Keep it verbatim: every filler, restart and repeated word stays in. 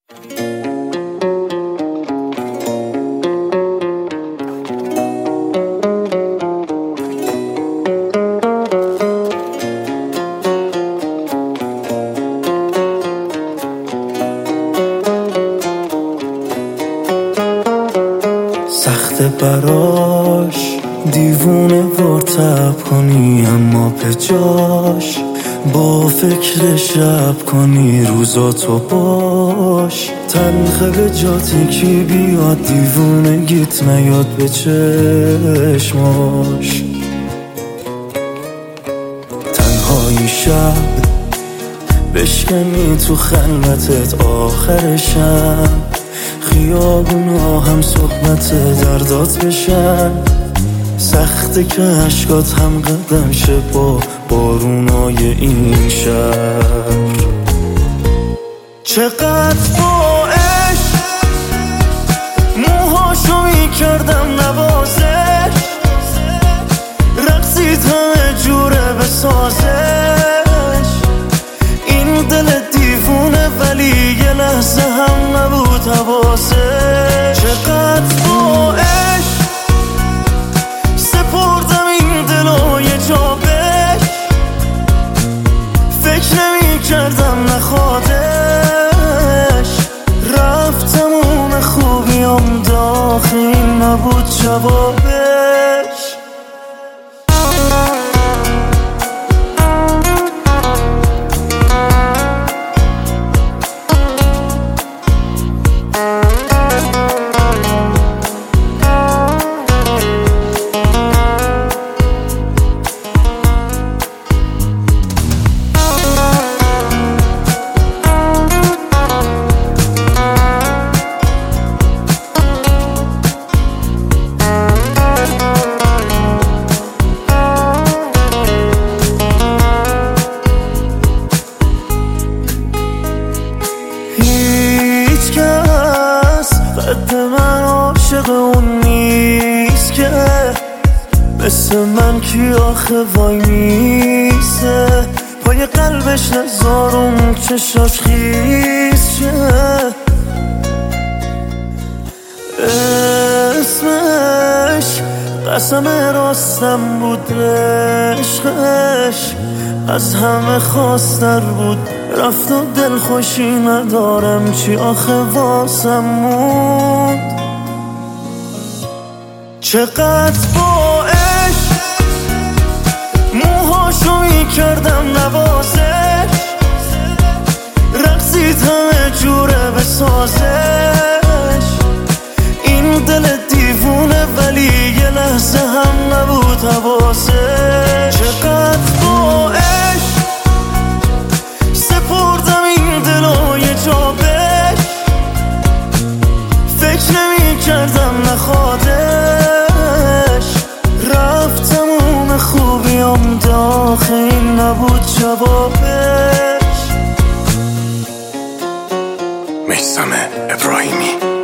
سخته براش دیوونه ورتب کنی، اما به جاش با فکر شب کنی روزاتو باش. تلخه به جاتی کی بیاد دیوونه گیت نیاد به چشماش. تنهایی شب بشکنی تو خلوتت آخرشم، خیابونا هم صحبت دردات بشن. سخته که عشقات هم قدم شه با بارونای این شهر. چقدر با عشق موهاشو میکردم نوازش، رقصید همه جوره بسازش. این دل دیوونه ولی یه لحظه هم نبود حواسش. چقدر با عشق سپردم این دلو یه جا بهش، فکر نمی کردم نخوادش. رفتم اون خوبیام داخل نبود جوابش. قد من عاشق اون نیست که مثل من کی آخه وای میسه. پای قلبش نزارم چشاش خیز شه. اسمش قسم راستم بود، عشقش از همه خواستر بود. رفت و دل خوشی ندارم چی آخه واسم موند. چقدر با عشق موهاشو میکردم نوازش، رقصید همه جوره بسازش. این دل دیوونه ولی یه لحظه هم نبود حواسش. چقدر با عشق سپردم این دلو یه جا بهش، فکر نمی کردم نخوادش. رفتم اون خوبیام داخل نبود جوابش. میثم ابراهیمی.